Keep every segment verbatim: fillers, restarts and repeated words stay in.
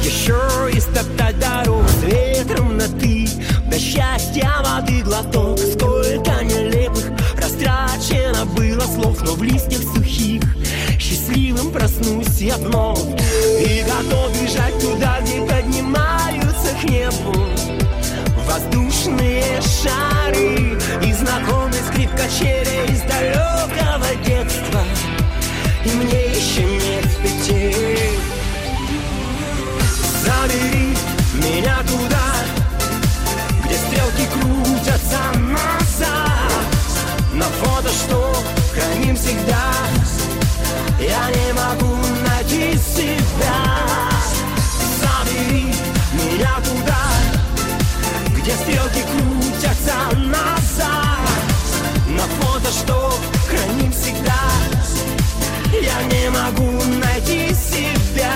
еще истоптать дорогу с ветром на ты. До счастья воды глоток, сколько нелепых растрачено было слов, но в листьях сухих счастливым проснусь я вновь и готов бежать туда, где поднимаются к небу воздушные шары и знакомый скрип качели из далекого детства. И мне еще нет пяти. Забери меня туда, где стрелки крутятся назад. На фото, что храним всегда, я не могу найти себя. Забери меня туда, где стрелки крутятся назад. На фото, что храним всегда, я не могу найти себя.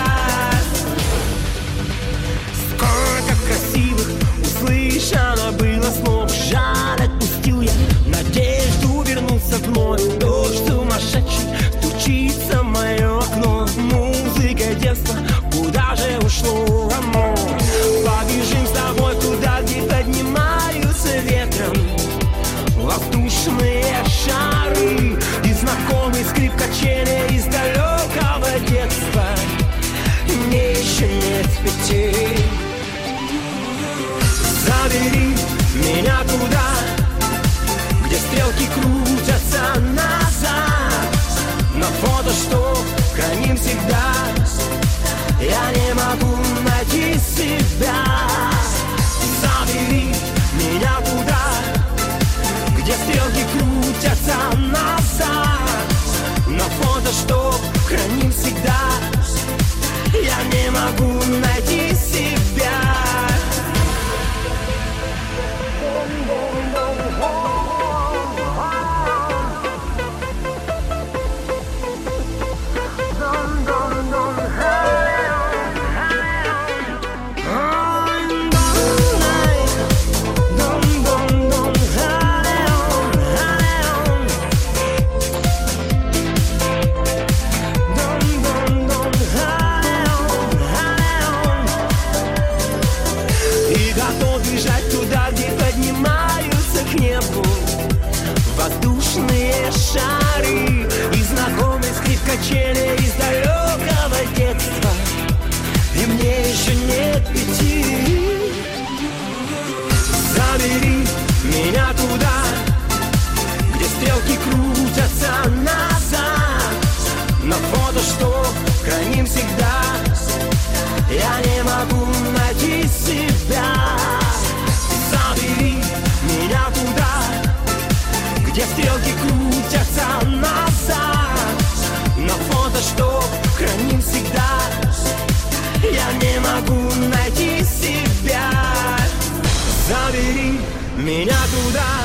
Сколько красивых услышано было слов, жаль, отпустил я надежду вернуться вновь. Дождь сумасшедший стучится в мое окно. Музыка детства, куда же ушло оно? Побежим с тобой туда, где поднимаются ветром воздушные шары и знакомый скрип качели из далекого детства. И мне еще нет пяти. Забери меня туда, где стрелки крутятся назад. На фото, что храним всегда, я не могу найти себя. Забери меня туда, где стрелки крутятся назад. На фото, что храним всегда, я не могу найти себя. Воздушные шары и знакомый скрип качели из далекого детства. И мне еще нет пяти. Забери меня туда, где стрелки крутятся назад. На фото, что храним всегда, я не могу найти себя. Забери меня туда, где стрелки крутятся назад. На фото, что храним всегда, я не могу найти себя. Забери меня туда,